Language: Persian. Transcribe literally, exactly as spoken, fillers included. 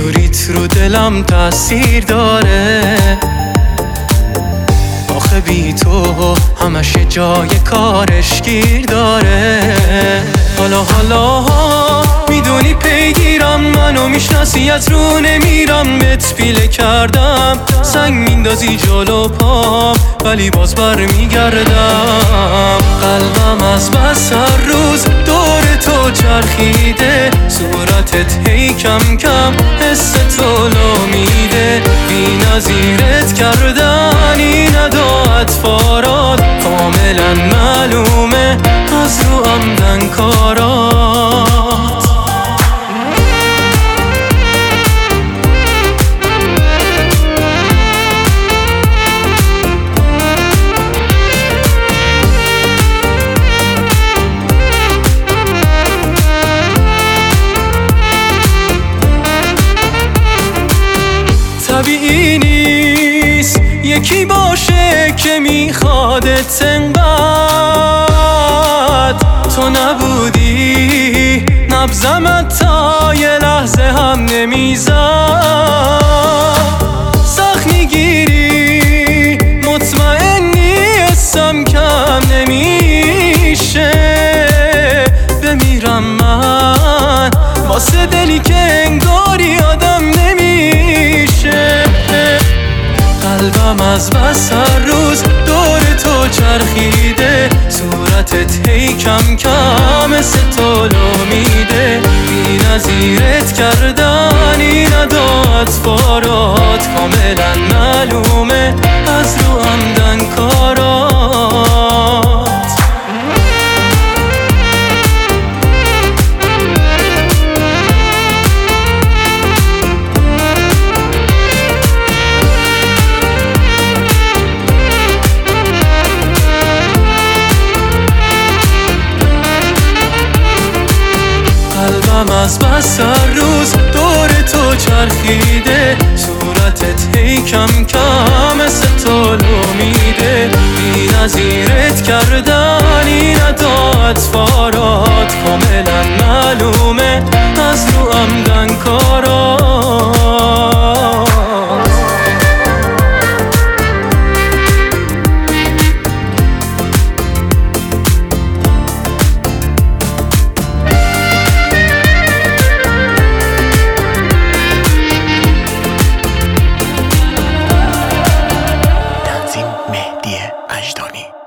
حضوریت رو دلم تأثیر داره. آخه بی تو همش جای کارش گیر داره. حالا حالا میدونی پیگیرم، منو میشناسی از رو نمیرم. بهت پیله کردم سنگ میندازی جلو پام، ولی باز بر میگردم. قلبم از بس هر روز دور تو چرخیده، صورتت هی کم کم حس تو لو میده. بی نظیرت کردن این نداعت فارات، کاملا معلومه از رو عمدن کارات. طبیعی نیست یکی باشه که میخوادت انقدر. تو نبودی نبضمت تا یه لحظه هم نمیزد. سخت میگیری مطمئنی حسم کم نمیشه. بمیرم من واسه دلی که انگاری آدم نمیشه. قلبم از بس هر روز دور تو چرخیده، صورتت هی کم کم مثل تو لو میده. بی نظیرت کردن این نداعت فارات، کاملا معلومه از رو عمدن کارات. قلبم از بس هر روز دور تو چرخیده، صورتت هی کم کم مثل تو لو میده. بی نظیرت کردن این نداعت فارات، کاملا معلومه از رو عمدن کارات. مهدی اژدانی.